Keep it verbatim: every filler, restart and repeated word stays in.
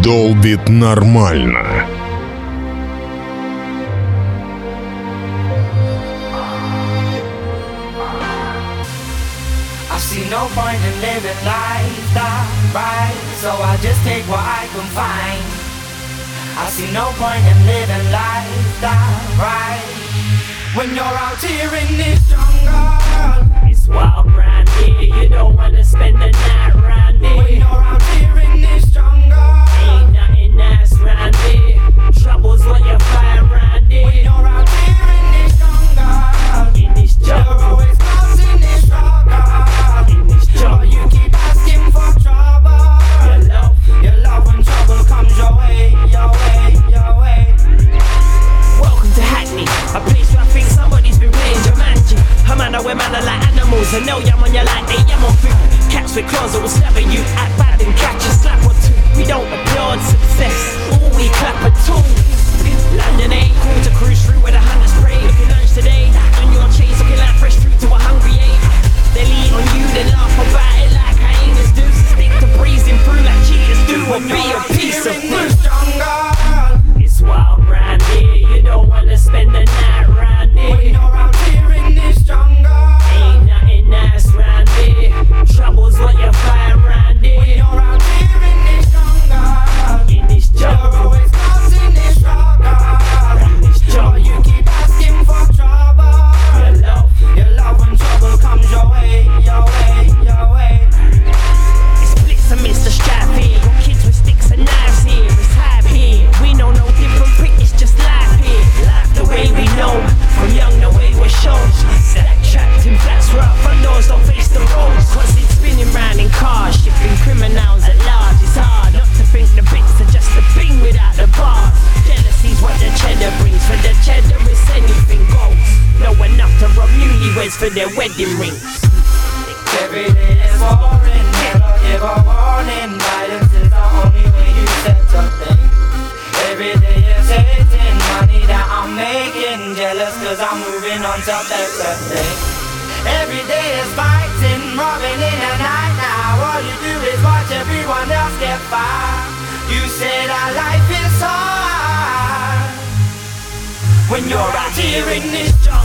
Долбит нормально. I see no point in living life that right, so I just take what I can find. I see no point in living life that right, when you're out here in this jungle. It's wild round here, you don't wanna spend the night round here. When you're out here in this jungle, ain't nothing nice round here. Trouble's what you find round here. when you're out here in this jungle, In this you're jungle, always causing this struggle. in this But jungle, you keep asking for trouble. your love. Your love when trouble comes your way, your way, your way. Welcome to Hackney, a place where I think somebody's been playing Jumanji. A man where man are like animals, and they'll yam on you like they yam on food. Cats with claws that will stab at you, act bad and catch a slap or two. We don't applaud success, all we clap at all. London ain't cool to cruise through where the hunters spray. Looking lunch today, on your chase, looking like fresh fruit to a hungry ape. They'll eat on you, then laugh about it like hyenas do. So stick to breezing through like cheaters do, and be a piece of fruit. It's wild round here, you don't wanna spend the night round When here. you're out here in this jungle, Ain't nothing nice round here. Trouble's what you find round when here. you're out here in this jungle, In this you're jungle, always causing this struggle. in this But jungle, you keep asking for trouble. your love. Your love when trouble comes your way, your way, your way. It's blitz and Mister Strife here. Got kids with sticks and knives here. It's hype here. We know no different prick, it's just life here. Life the way we know. From young the way we're shown. Stack trapped in flats where our front doors don't face the roads. Cause it's spinning round in cars, shipping criminals at large. It's hard not to think the bits are just a thing without the bars. Jealousy's what the cheddar brings. For the cheddar it's anything goes. Know enough to rob newlyweds for their wedding rings. Every day is boring, never give a warning. Violence is the only way you set up things. Every day is hating, money that I'm making. Jealous cause I'm moving on to better things. Every day is fighting, robbing in the night now. All you do is watch everyone else get fired. You say that life is hard when you're out here in this jungle.